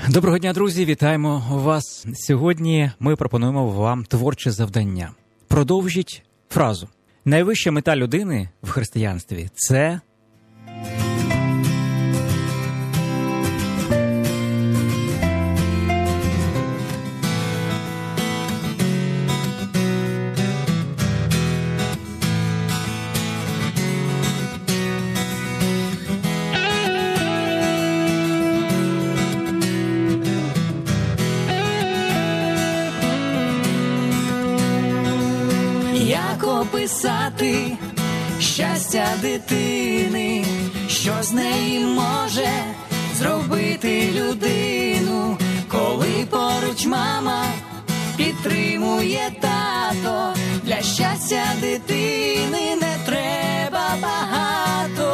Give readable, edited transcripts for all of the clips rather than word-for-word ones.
Доброго дня, друзі! Вітаємо вас! Сьогодні ми пропонуємо вам творче завдання. Продовжіть фразу. Найвища мета людини в християнстві – це... Як описати щастя дитини, що з неї може зробити людину, коли поруч мама підтримує тато, для щастя дитини не треба багато.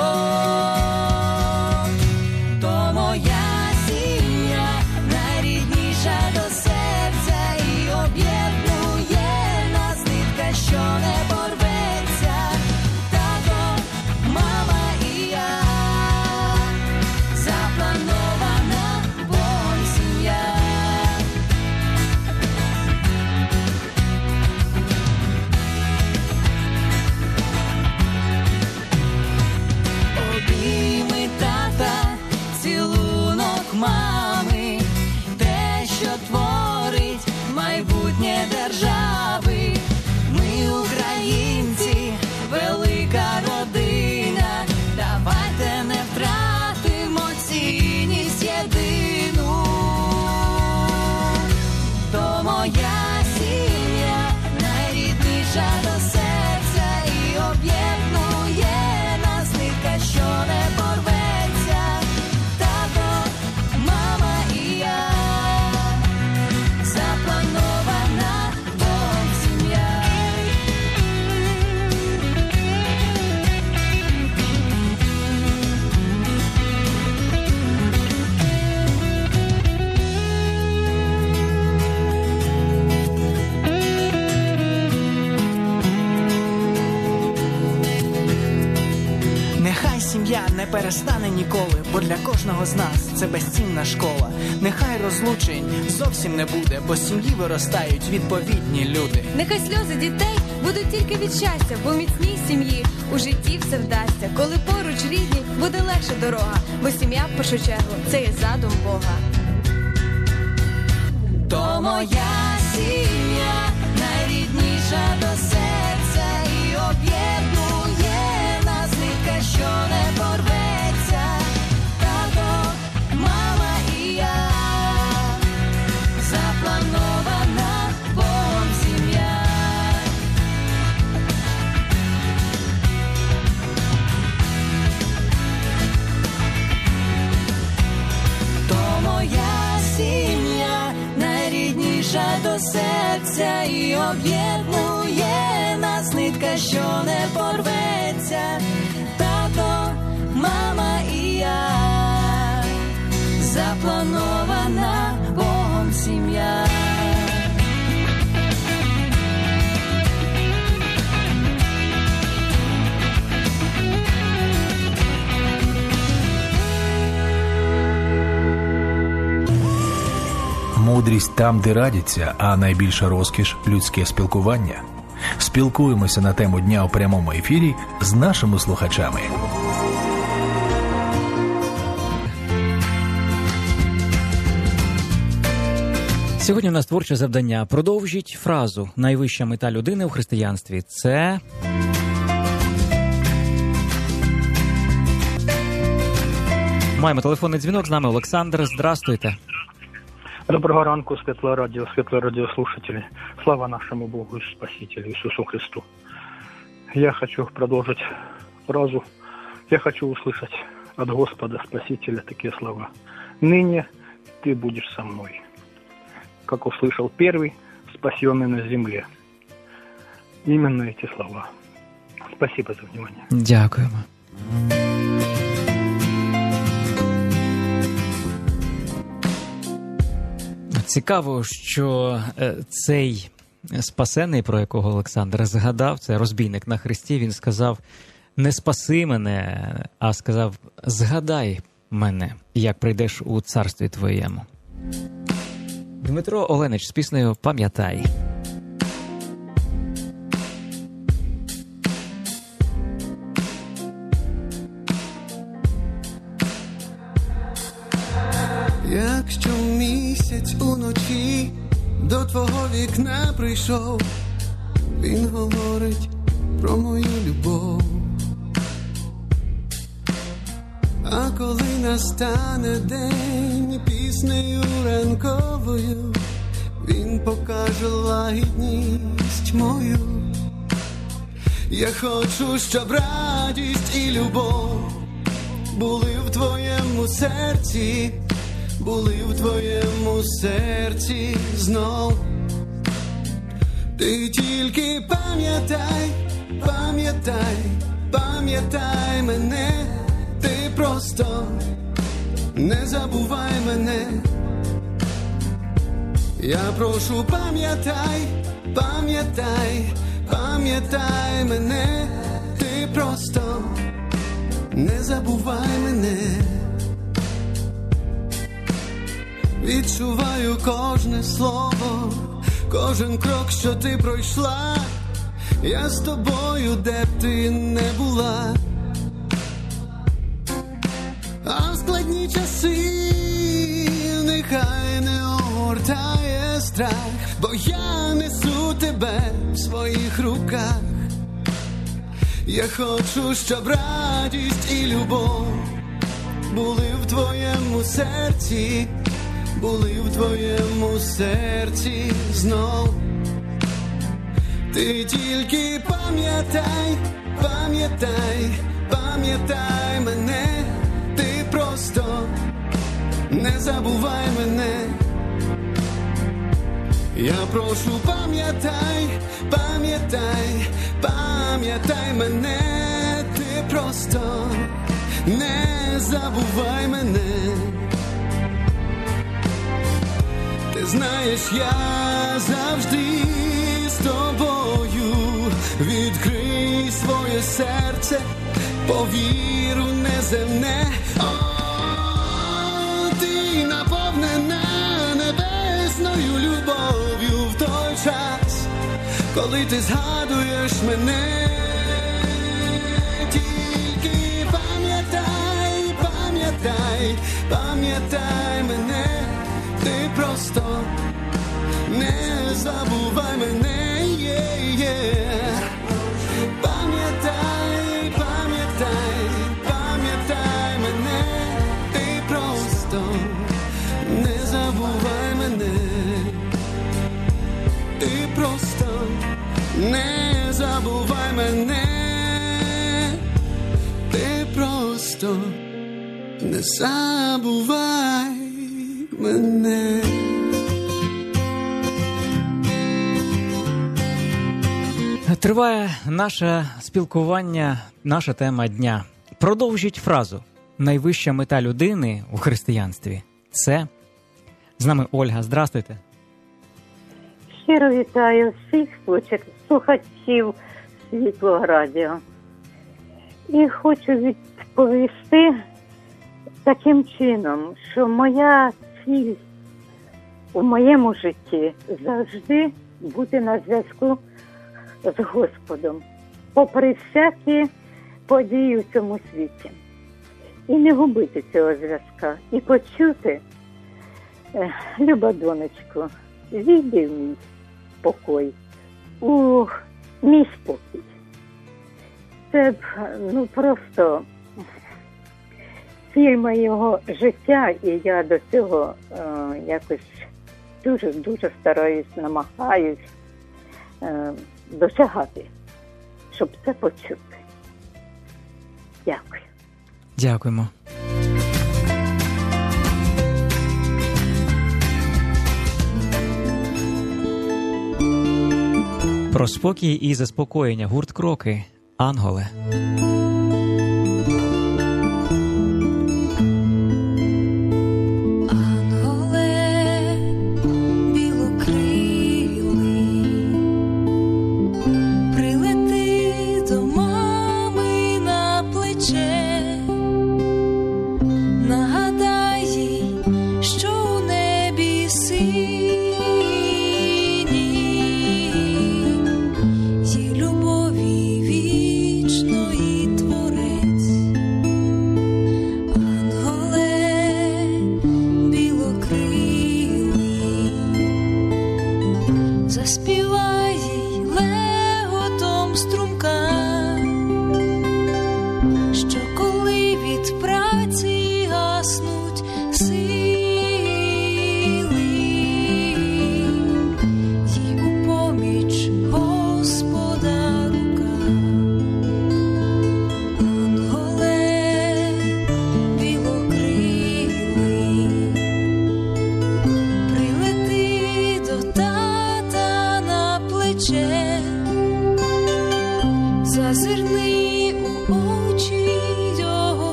То моя сім'я найрідніша до серця і об'єднує нас нитка, що не порветься. Тато, мама і я, запланована Богом сім'я. Обійми тата, цілунок мами, те, що творить майбутнє держави. Ми українці, велика родина, давайте не втратимо цінність єдину. То моя сім'я найрідніша до серця і об'єднує нас нитка, що не порветься. Тато, мама і я, запланована Богом сім'я. Нехай сім'я не перестане ніколи, бо для кожного з нас це безцінна школа. Нехай розлучень зовсім не буде, бо з сім'ї виростають відповідні люди. Нехай сльози дітей будуть тільки від щастя, бо в міцній сім'ї у житті все вдасться. Коли поруч рідні, буде легша дорога, бо сім'я, в першу чергу, це є задум Бога. То моя сім'я найрідніша до серця і об'єднує нас нитка, що не порветься. Тато, мама і я, запланована Богом сім'я. То моя сім'я найрідніша до серця і об'єднує нас нитка, що не порветься. Тато, мама і я, запланована Богом сім'я. Мудрість там, де радяться, а найбільша розкіш – людське спілкування. Спілкуємося на тему дня у прямому ефірі з нашими слухачами. Сьогодні у нас творче завдання. Продовжіть фразу. Найвища мета людини в християнстві – це... Маємо телефонний дзвінок, з нами Олександр. Здрастуйте. Доброго ранку, светлое радиослушатели. Слава нашему Богу и Спасителю Иисусу Христу. Я хочу продолжить фразу. Я хочу услышать от Господа Спасителя такие слова. «Ныне ты будешь со мной». Как услышал первый, спасенный на земле. Именно эти слова. Спасибо за внимание. Дякуємо. Цікаво, що цей спасений, про якого Олександр згадав, це розбійник на хресті, він сказав: не спаси мене, а сказав: згадай мене, як прийдеш у царстві твоєму. Дмитро Оленич з піснею «Пам'ятай». Якщо місяць уночі до твого вікна прийшов, він говорить про мою любов. А коли настане день піснею ранковою, він покаже лагідність мою. Я хочу, щоб радість і любов були в твоєму серці, були в твоєму серці знов. Ти тільки пам'ятай, пам'ятай, пам'ятай мене, ти просто не забувай мене. Я прошу, пам'ятай, пам'ятай, пам'ятай мене, ти просто не забувай мене. Відчуваю кожне слово, кожен крок, що ти пройшла. Я з тобою, де б ти не була. А в складні часи нехай не огортає страх, бо я несу тебе в своїх руках. Я хочу, щоб радість і любов були в твоєму серці, були в твоєму серці знов. Ти тільки пам'ятай, пам'ятай, пам'ятай мене, ти просто не забувай мене. Я прошу, пам'ятай, пам'ятай, пам'ятай мене, ти просто не забувай мене. Ти знаєш, я завжди з тобою. Відкрий своє серце, повір у неземне. О, ти наповнена небесною любов'ю в той час, коли ти згадуєш мене. Тільки пам'ятай, пам'ятай, пам'ятай мене, ти просто не забувай мене. Пам'ятай, пам'ятай, пам'ятай мене, ти просто не забувай мене. Ти просто не забувай мене. Ти просто не забувай мене. Триває наше спілкування, наша тема дня. Продовжіть фразу. Найвища мета людини у християнстві – це... З нами Ольга. Здрастуйте. Щиро вітаю всіх слухачів Світлого радіо. І хочу відповісти таким чином, що моя ціль у моєму житті завжди бути на зв'язку з Господом, попри всякі події в цьому світі. І не губити цього зв'язка. І почути, люба донечко, війди в мій покой, у мій спокій. Це просто ціль моєго життя, і я до цього якось дуже стараюсь, намагаюсь досягати, щоб це почути. Дякую. Дякуємо. Про спокій і заспокоєння. Гурт «Кроки». «Ангеле». Нагадай їй, що у небі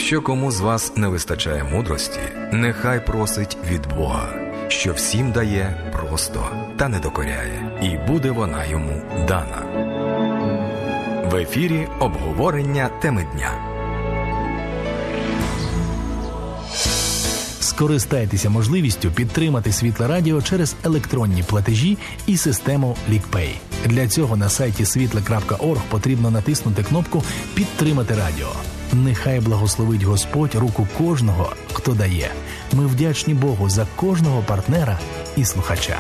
Якщо кому з вас не вистачає мудрості, нехай просить від Бога, що всім дає просто та не докоряє, і буде вона йому дана. В ефірі обговорення теми дня. Скористайтеся можливістю підтримати Світле Радіо через електронні платежі і систему LickPay. Для цього на сайті світле.орг потрібно натиснути кнопку «Підтримати радіо». Нехай благословить Господь руку кожного, хто дає. Ми вдячні Богу за кожного партнера і слухача.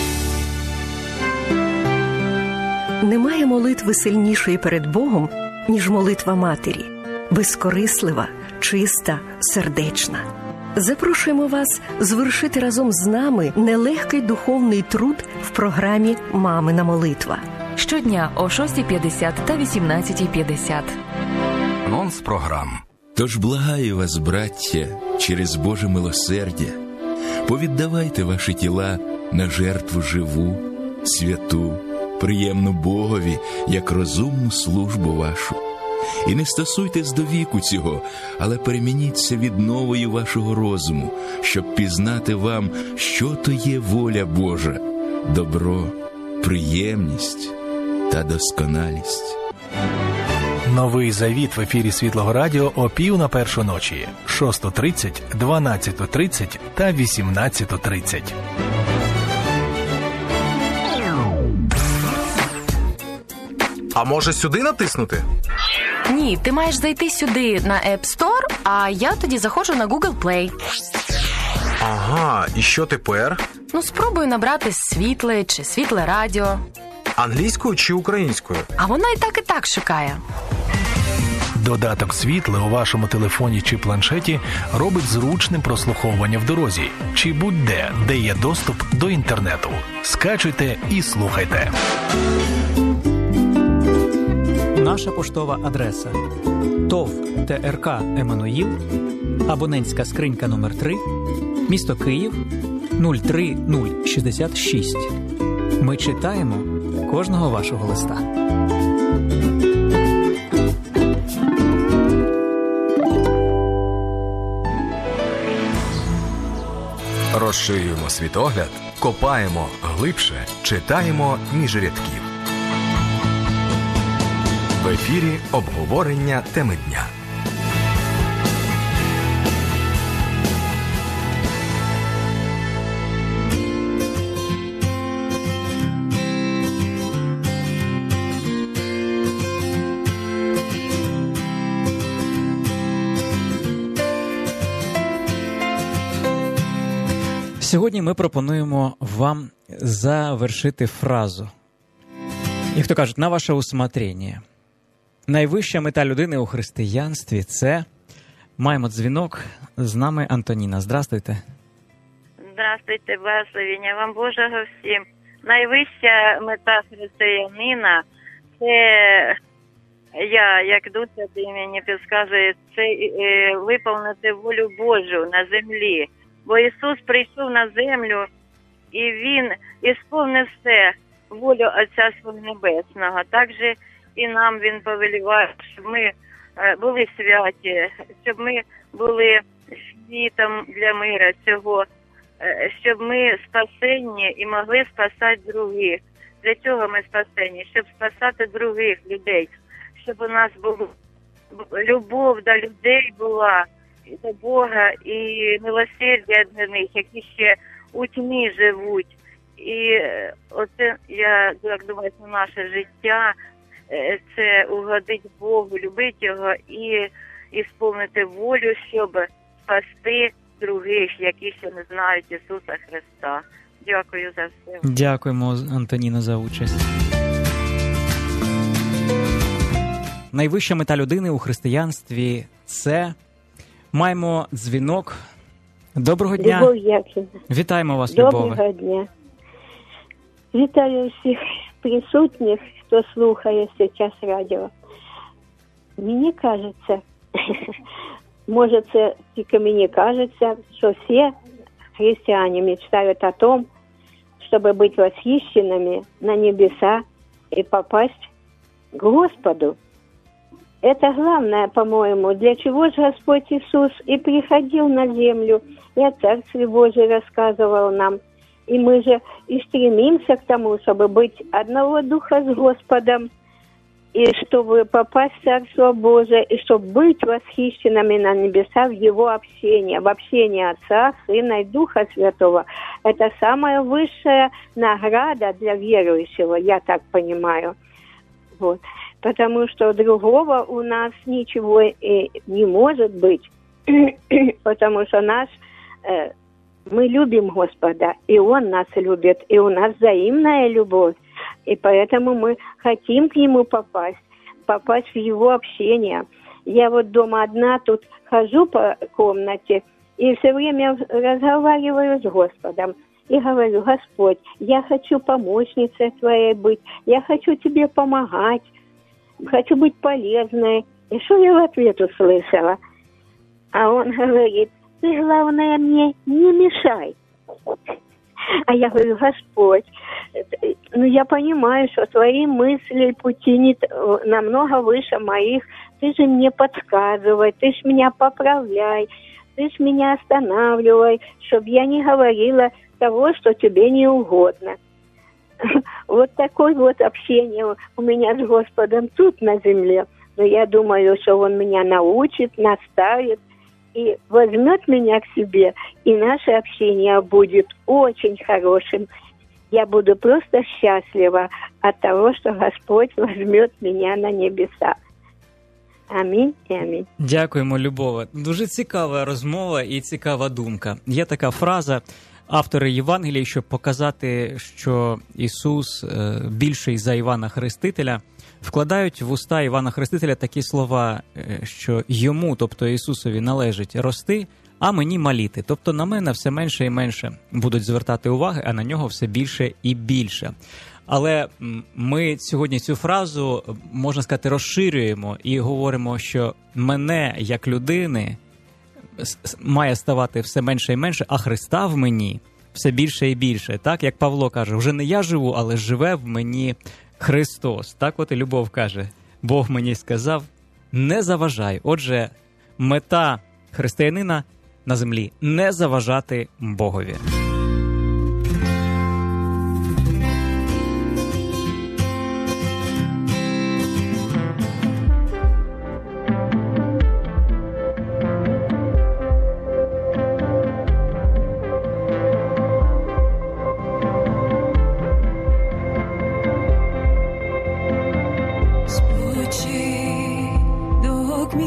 Немає молитви сильнішої перед Богом, ніж молитва матері. Безкорислива, чиста, сердечна. Запрошуємо вас звершити разом з нами нелегкий духовний труд в програмі «Мамина молитва». Щодня о 6:50 та 18:50. Анонс програм. Тож благаю вас, браття, через Боже милосердя, повіддавайте ваші тіла на жертву живу, святу, приємну Богові, як розумну службу вашу. І не стосуйтесь до віку цього, але перемініться відновою вашого розуму, щоб пізнати вам, що то є воля Божа, добро, приємність та досконалість. Новий завіт в ефірі Світлого Радіо о 1:45 ночі, 6:30, 12:30 та 18:30. А може сюди натиснути? Ні, ти маєш зайти сюди на App Store, а я тоді заходжу на Google Play. Ага, і що тепер? Спробую набрати Світле чи Світле Радіо. Англійською чи українською? А вона і так шукає. Додаток «Світле» у вашому телефоні чи планшеті робить зручним прослуховування в дорозі чи будь-де, де є доступ до інтернету. Скачуйте і слухайте. Наша поштова адреса: ТОВ ТРК «Еммануїл», абонентська скринька номер 3, місто Київ, 03066. Ми читаємо кожного вашого листа. Розширюємо світогляд, копаємо глибше, читаємо між рядків. В ефірі обговорення теми дня. Сьогодні ми пропонуємо вам завершити фразу. Як то кажуть, на ваше усмотрення. Найвища мета людини у християнстві – це... Маємо дзвінок. З нами Антоніна. Здравствуйте. Здравствуйте, благословення вам Божого всім. Найвища мета християнина – це, як Дух Святий мені підказує, це виповнити волю Божу на землі. Бо Ісус прийшов на землю, і Він ісповнив все, волю Отця Свого Небесного. Так же і нам Він повеліває, щоб ми були святі, щоб ми були світом для мира цього, щоб ми спасені і могли спасати других. Для чого ми спасені? Щоб спасати других людей, щоб у нас була любов до людей була, до Бога і милосердя для них, які ще у тьмі живуть. І оце, я так думаю, наше життя – це угодить Богу, любити Його і ісповнити волю, щоб спасти других, які ще не знають Ісуса Христа. Дякую за все. Дякуємо, Антоніна, за участь. Найвища мета людини у християнстві – це... Маємо дзвінок. Доброго дня. Любов Яківна. Вітаємо вас, Любове. Доброго дня. Вітаю всіх присутніх, хто слухає зараз радіо. Мені кажеться, може це тільки мені кажеться, що всі христиане мечтают о том, чтобы быть восхищенными на небеса и попасть к Господу. Это главное, по-моему, для чего же Господь Иисус и приходил на землю, и о Царстве Божьем рассказывал нам. И мы же и стремимся к тому, чтобы быть одного духа с Господом, и чтобы попасть в Царство Божие, и чтобы быть восхищенными на небеса в Его общении, в общении Отца, Сына и Духа Святого. Это самая высшая награда для верующего, я так понимаю. Вот. Потому что другого у нас ничего и не может быть, потому что мы любим Господа, и Он нас любит, и у нас взаимная любовь, и поэтому мы хотим к Нему попасть в Его общение. Я вот дома одна тут хожу по комнате и все время разговариваю с Господом. И говорю: Господь, я хочу помощницей Твоей быть, я хочу Тебе помогать, хочу быть полезной. И что я в ответ услышала? А Он говорит: ты, главное, мне не мешай. А я говорю: Господь, я понимаю, что Твои мысли и пути намного выше моих. Ты же мне подсказывай, Ты ж меня поправляй, Ты ж меня останавливай, чтобы я не говорила того, что Тебе не угодно. Вот такое вот общение у меня с Господом тут на земле. Но я думаю, что Он меня научит, наставит и возьмет меня к себе, и наше общение будет очень хорошим. Я буду просто счастлива от того, что Господь возьмет меня на небеса. Амінь і амінь. Дякуємо, Любова. Дуже цікава розмова і цікава думка. Є така фраза, автори Євангелії, щоб показати, що Ісус більший за Івана Хрестителя, вкладають в уста Івана Хрестителя такі слова, що йому, тобто Ісусові, належить рости, а мені маліти. Тобто на мене все менше і менше будуть звертати уваги, а на нього все більше і більше. Але ми сьогодні цю фразу, можна сказати, розширюємо і говоримо, що мене, як людини, має ставати все менше і менше, а Христа в мені все більше і більше. Так, як Павло каже, вже не я живу, але живе в мені Христос. Так от і Любов каже, Бог мені сказав, не заважай. Отже, мета християнина на землі – не заважати Богові.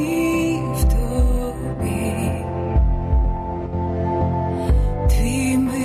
Твій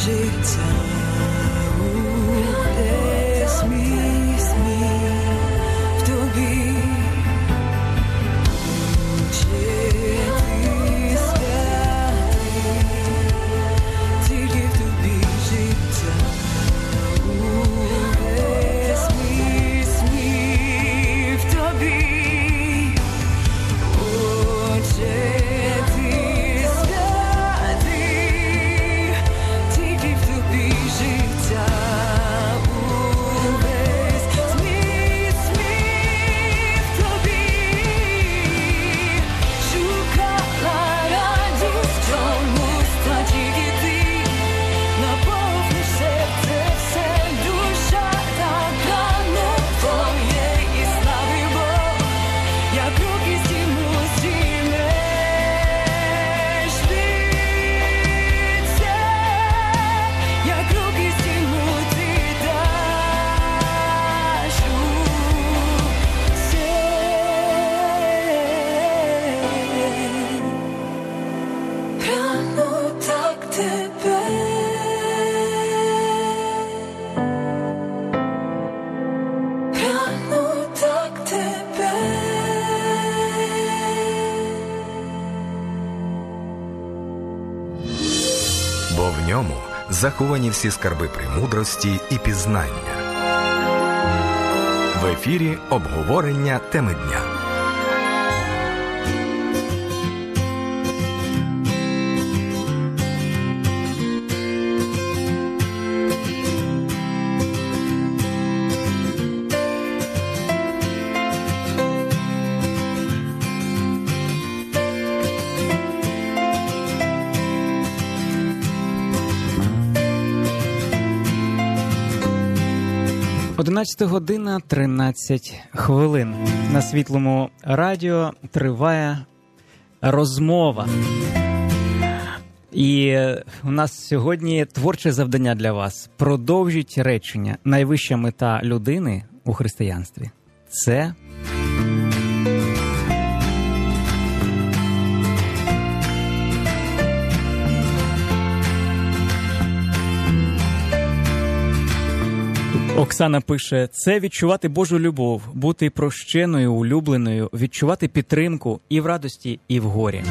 життя увесь мій сміх в тобі. Чи ти святий, тільки в тобі життя увесь мій сміх в тобі. Отче, ти святий, тільки в тобі життя увесь мій сміх в тобі. Шукала радість в чомусь, та тільки ти наповниш серце, все душа та прагне твоєї слави, Бог, як руки стіму зіймеш віце, як руки стіму ти даш усе. Прагну так тебе, прагну так тебе. Бо в ньому заховані всі скарби премудрості і пізнання. В ефірі обговорення теми дня. Година 13 хвилин. На Світлому радіо триває розмова. І у нас сьогодні творче завдання для вас. Продовжіть речення. Найвища мета людини у християнстві – це... Оксана пише, це відчувати Божу любов, бути прощеною, улюбленою, відчувати підтримку і в радості, і в горі.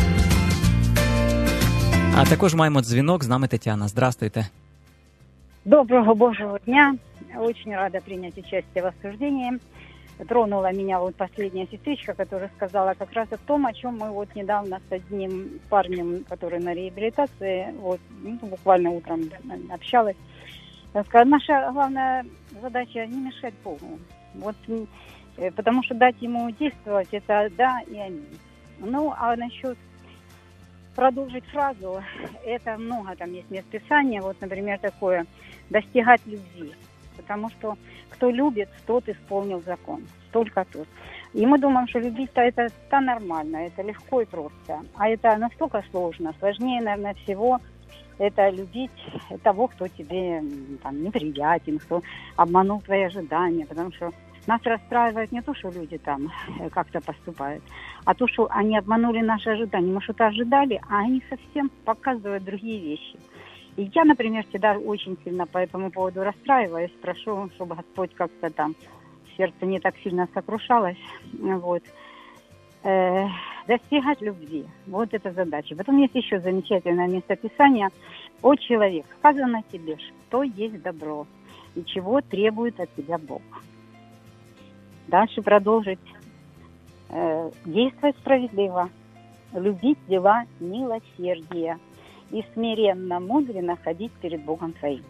А також маємо дзвінок, з нами Тетяна. Здравствуйте. Доброго Божьего дня. Очень рада принять участие в обсуждении. Тронула меня вот последняя сестричка, которая сказала как раз о том, о чем мы вот недавно с одним парнем, который на реабилитации, вот, буквально утром общалась. Наша главная задача не мешать Богу. Вот, потому что дать ему действовать, это да и аминь. Ну, а насчет продолжить фразу, это много там есть мест Писания, вот, например, такое, достигать любви. Потому что кто любит, тот исполнил закон. Только тот. И мы думаем, что любить-то это нормально, это легко и просто. А это настолько сложно, сложнее, наверное, всего это любить того, кто тебе там неприятен, кто обманул твои ожидания. Потому что нас расстраивает не то, что люди там как-то поступают, а то, что они обманули наши ожидания. Мы что-то ожидали, а они совсем показывают другие вещи. И я, например, всегда очень сильно по этому поводу расстраиваюсь. Прошу, чтобы Господь как-то там сердце не так сильно сокрушалось. Вот. Достигать любви. Вот эта задача. Потом есть еще замечательное местописание. «О человек, сказано тебе, что есть добро, и чего требует от тебя Бог». Дальше продолжить. Действовать справедливо, любить дела милосердия и смиренно, мудренно ходить перед Богом твоим.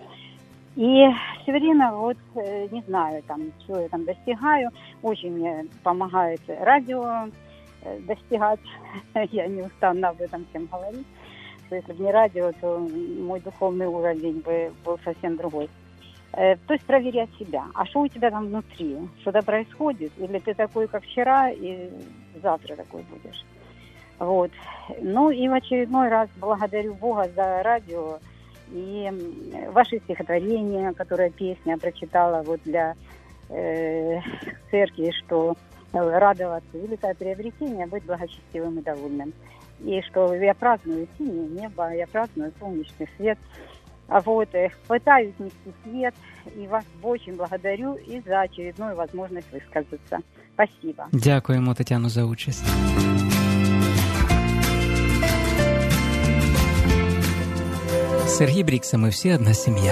И все время, вот, не знаю, там, чего я там достигаю, очень мне помогает радио достигать, я не устану об этом всем говорить, что если бы не радио, то мой духовный уровень бы был совсем другой. То есть проверять себя. А что у тебя там внутри? Что-то происходит? Или ты такой, как вчера, и завтра такой будешь? Вот. Ну и в очередной раз благодарю Бога за радио и ваши стихотворения, которые песня прочитала вот для церкви, что радоваться, великое приобретение, быть благочестивым и довольным. и что я праздную синее небо, я праздную солнечный свет. Вот, пытаюсь нести свет, и вас очень благодарю и за очередную возможность высказаться. Спасибо. Дякуємо, Тетяно, за участь. Сергій Брікса, ми всі одна сім'я.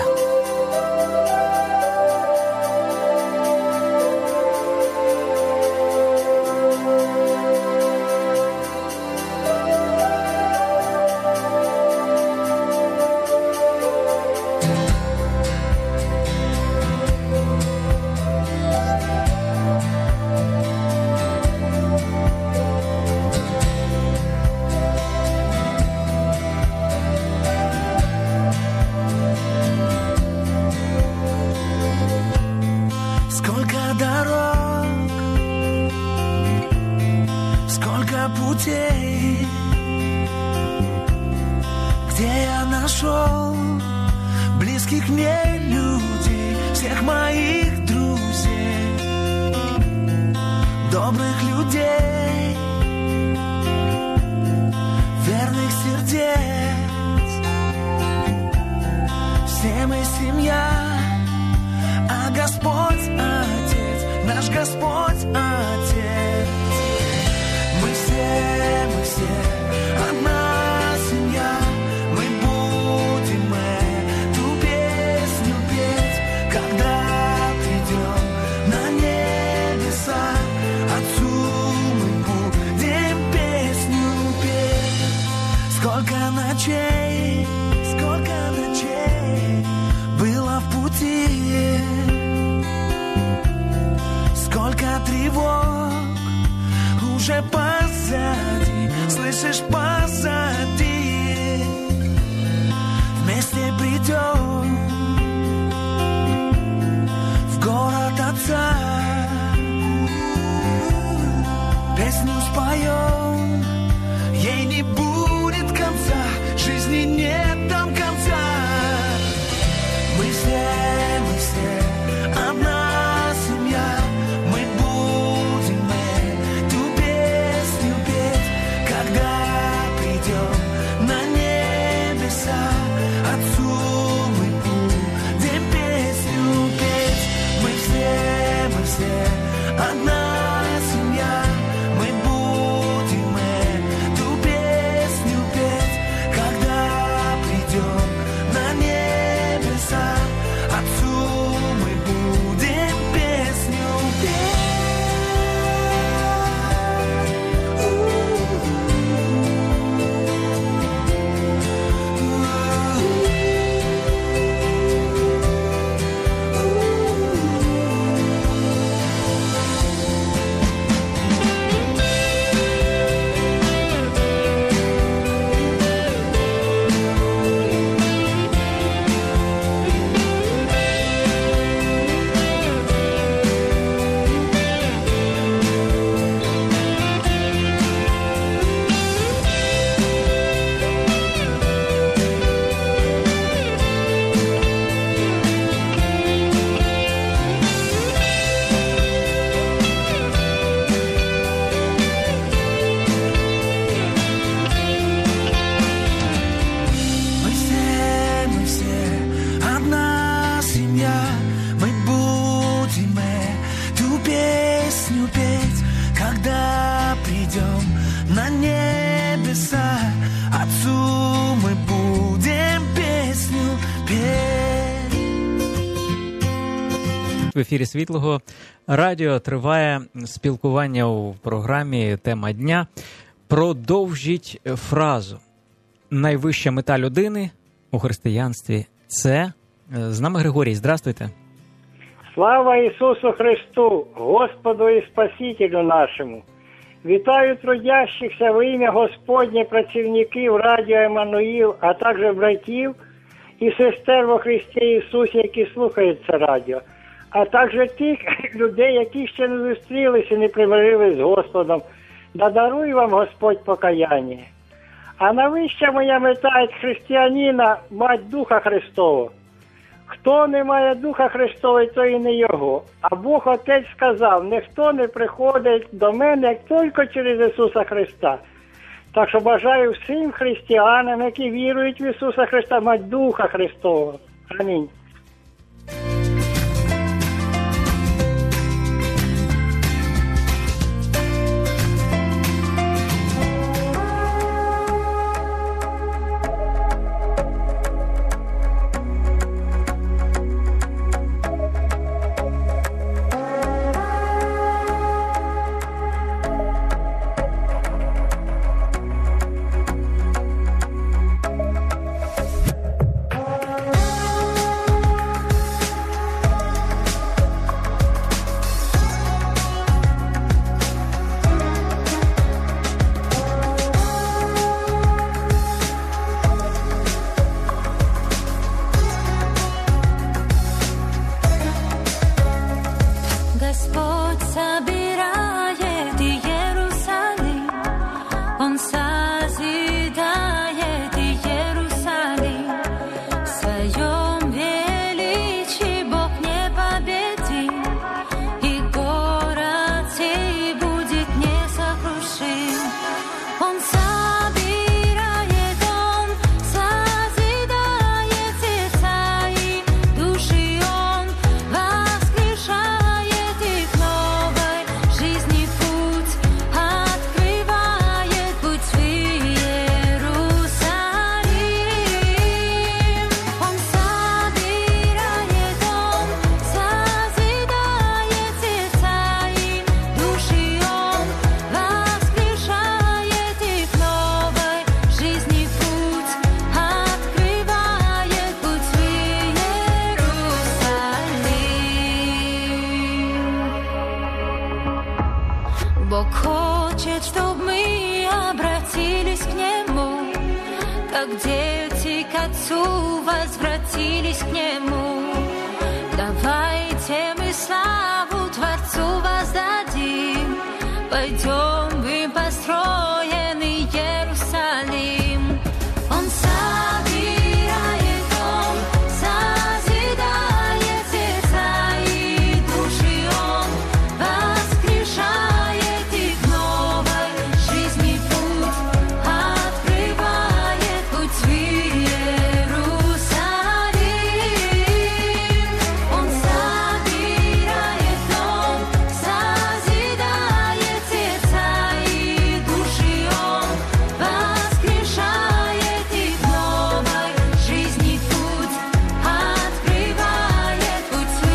В ефірі Світлого радіо триває спілкування у програмі «Тема дня». Продовжіть фразу. Найвища мета людини у християнстві – це... З нами Григорій. Здравствуйте. Слава Ісусу Христу, Господу і Спасителю нашому. Вітаю трудящихся в ім'я Господнє працівників Радіо Еммануїл, а також братів і сестер во Христі Ісусі, які слухають це радіо. А також тих людей, які ще не зустрілися і не примирились з Господом. Да даруй вам Господь покаяння. А найвища моя мета як християнина – мать Духа Христового. Хто не має Духа Христового, то і не його. А Бог Отець сказав, ніхто не приходить до мене, як тільки через Ісуса Христа. Так що бажаю всім християнам, які вірують в Ісуса Христа, мати Духа Христового. Амінь. Бог хочет, чтобы мы обратились к Нему, как дети к Отцу возвратились к Нему. Давайте мы славу Творцу воздадим, пойдем в построенный Иерусалим. Он собирает дом, созидает сердца и души, Он воскрешает их новой жизни путь, открывает путь в Иерусалим. Он собирает дом, созидает сердца и души, Он воскрешает их новой жизни путь, открывает путь в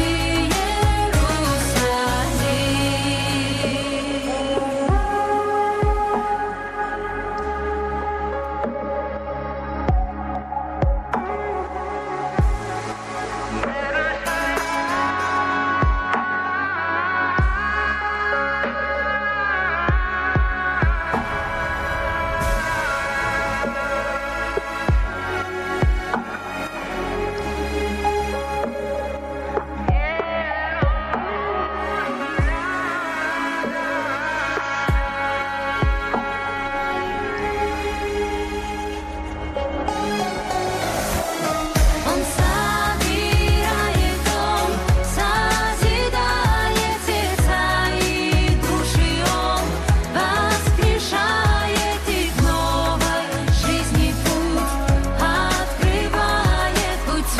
Он собирает дом, созидает сердца и души, Он воскрешает их новой жизни путь, открывает путь в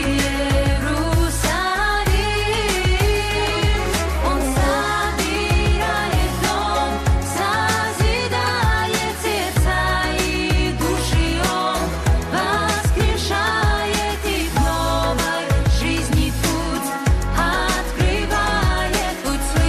Иерусалим. Он собирает дом, созидает сердца и души, Он воскрешает их новой жизни путь, открывает путь в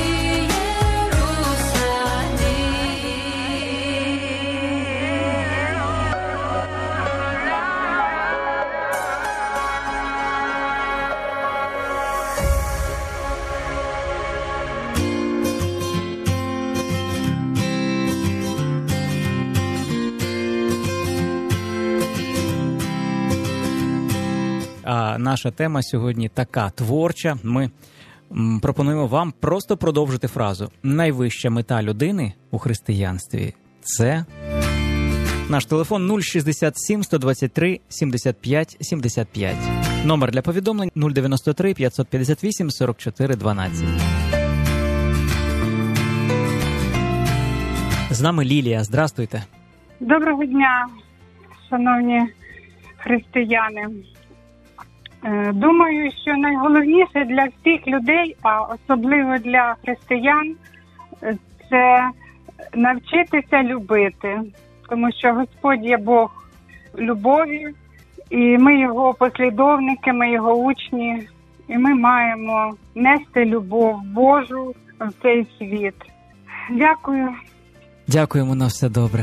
А наша тема сьогодні така творча. Ми пропонуємо вам просто продовжити фразу. Найвища мета людини у християнстві – це... Наш телефон 067 123 75 75. Номер для повідомлень 093 558 44 12. З нами Лілія. Здравствуйте. Доброго дня, шановні християни. Думаю, що найголовніше для всіх людей, а особливо для християн, це навчитися любити. Тому що Господь є Бог любові, і ми його послідовники, ми його учні, і ми маємо нести любов Божу в цей світ. Дякую. Дякуємо, на все добре.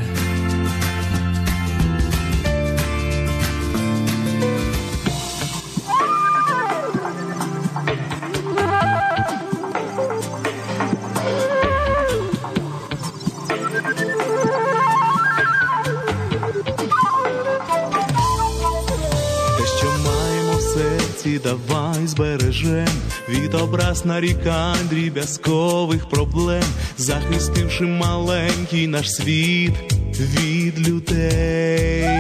Давай збережем від образ нарікань, дріб'язкових проблем, захистивши маленький наш світ від людей.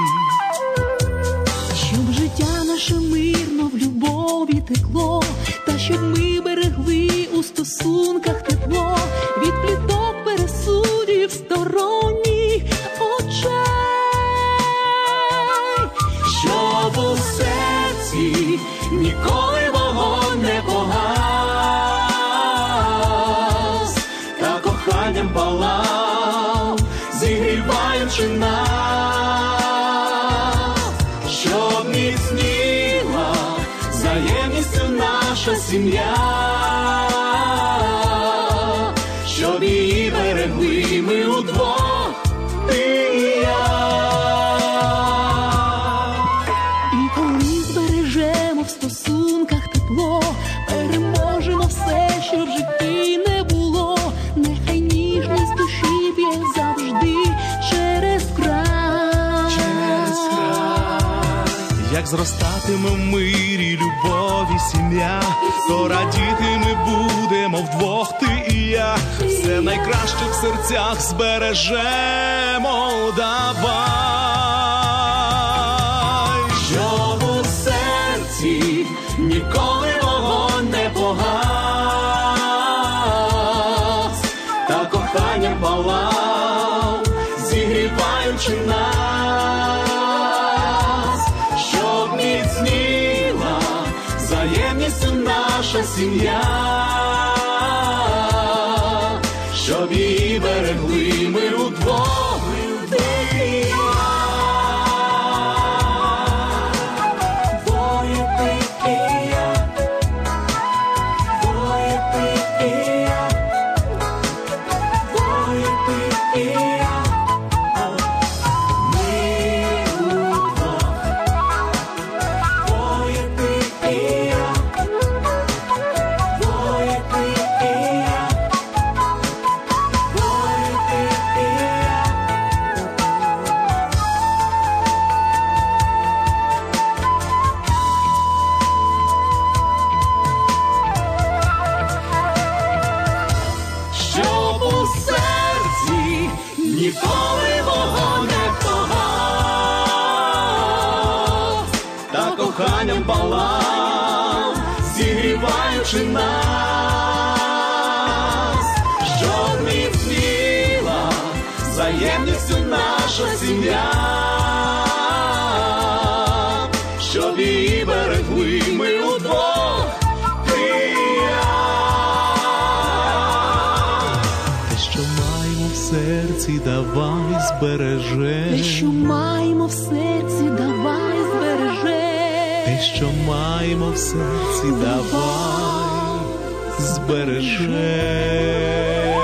Щоб життя наше мирно в любові текло, та щоб ми берегли у стосунках тепло від пліток, пересудів, сторонніх очей. Щоб у серці ніколи вогонь не погас, та коханням палав, зігріваючи нас, щоб міцніла взаємністю наша сім'я, щоб її берегли ми удвох, ти і я. В стосунках тепло, переможемо все, що в житті не було. Нехай ніжність душі б'є завжди через край. Через край. Як зростатиме в мирі, любові сім'я, то радіти ми будемо вдвох, ти і я. Все найкраще в серцях збережемо, давай. Щоб у серці ніколи вогонь не погас, та коханням палав, зігріваючи нас, щоб міцніла взаємністю наша сім'я, щоб її берегли ми удвох, ти і я. Ніколи вогонь не погас, та коханням палав, зігріваючи нас, щоб міцніла взаємністю наша сім'я, щоб її берегли ми удвох, ти і я. Те, що маємо в серці, давай збережем. Те, що маємо в серці, давай збережем. Те, що маємо в серці, давай збережем.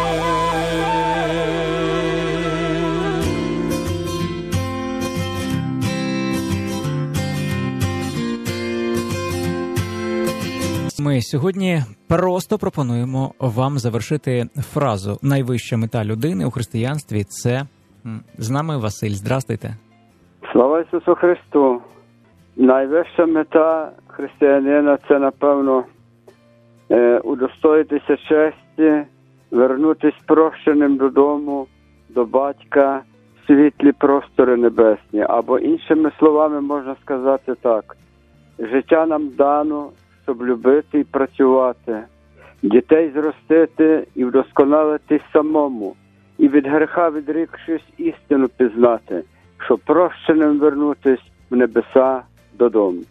Ми сьогодні просто пропонуємо вам завершити фразу «Найвища мета людини у християнстві – це…» З нами Василь. Здрастуйте. Слава Ісусу Христу! Найвища мета християнина – це, напевно, удостоїтися честі, вернутися прощеним додому, до батька, в світлі простори небесні. Або іншими словами можна сказати так. Життя нам дано, щоб любити і працювати, дітей зростити і вдосконалитись самому, і від греха відрікшись істину пізнати, щоб прощеним вернутись в небеса додому.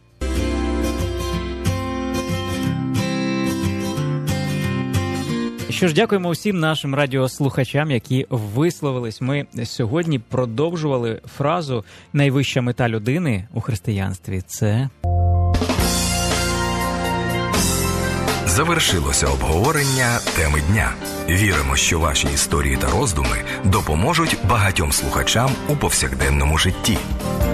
Що ж, дякуємо усім нашим радіослухачам, які висловились. Ми сьогодні продовжували фразу «Найвища мета людини у християнстві – це…» Завершилося обговорення теми дня. Віримо, що ваші історії та роздуми допоможуть багатьом слухачам у повсякденному житті.